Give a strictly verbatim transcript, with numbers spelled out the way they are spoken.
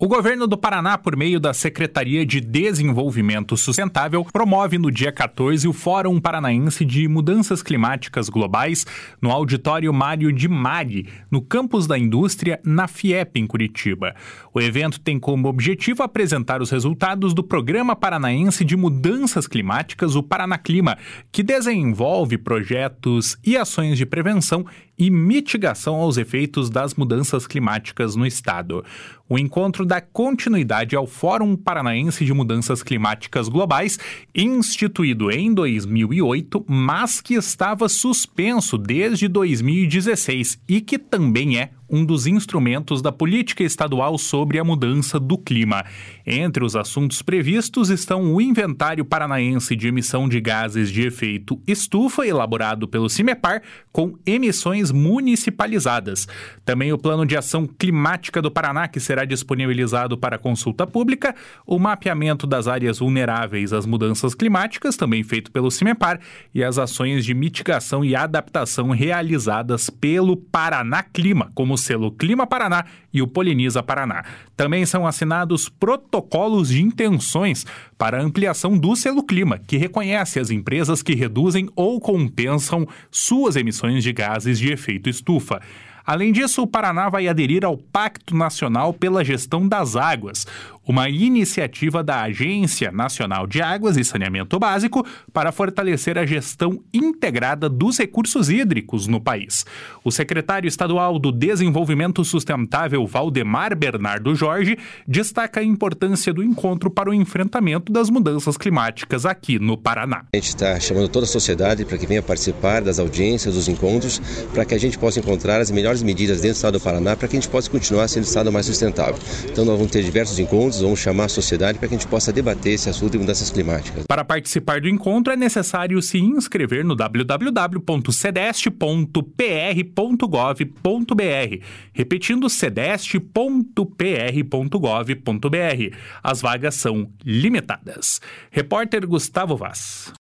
O governo do Paraná, por meio da Secretaria de Desenvolvimento Sustentável, promove no dia quatorze o Fórum Paranaense de Mudanças Climáticas Globais no Auditório Mário de Mari, no campus da indústria, na Fiep, em Curitiba. O evento tem como objetivo apresentar os resultados do Programa Paranaense de Mudanças Climáticas, o Paranaclima, que desenvolve projetos e ações de prevenção e mitigação aos efeitos das mudanças climáticas no estado. O encontro dá continuidade ao Fórum Paranaense de Mudanças Climáticas Globais, instituído em dois mil e oito, mas que estava suspenso desde dois mil e dezesseis e que também é um dos instrumentos da política estadual sobre a mudança do clima. Entre os assuntos previstos estão o Inventário Paranaense de Emissão de Gases de Efeito Estufa, elaborado pelo CIMEPAR, com emissões municipalizadas. Também o Plano de Ação Climática do Paraná, que será disponibilizado para consulta pública, o mapeamento das áreas vulneráveis às mudanças climáticas, também feito pelo CIMEPAR, e as ações de mitigação e adaptação realizadas pelo Paranaclima, como o selo Clima Paraná e o Poliniza Paraná. Também são assinados protocolos de intenções para a ampliação do selo Clima, que reconhece as empresas que reduzem ou compensam suas emissões de gases de efeito estufa. Além disso, o Paraná vai aderir ao Pacto Nacional pela Gestão das Águas, uma iniciativa da Agência Nacional de Águas e Saneamento Básico para fortalecer a gestão integrada dos recursos hídricos no país. O secretário estadual do Desenvolvimento Sustentável, Valdemar Bernardo Jorge, destaca a importância do encontro para o enfrentamento das mudanças climáticas aqui no Paraná. A gente está chamando toda a sociedade para que venha participar das audiências, dos encontros, para que a gente possa encontrar as melhores medidas dentro do estado do Paraná para que a gente possa continuar sendo o estado mais sustentável. Então nós vamos ter diversos encontros, vamos chamar a sociedade para que a gente possa debater esse assunto de mudanças climáticas. Para participar do encontro é necessário se inscrever no w w w ponto cedeste ponto p r ponto gov ponto b r, repetindo cedeste ponto p r ponto gov ponto b r. As vagas são limitadas. Repórter Gustavo Vaz.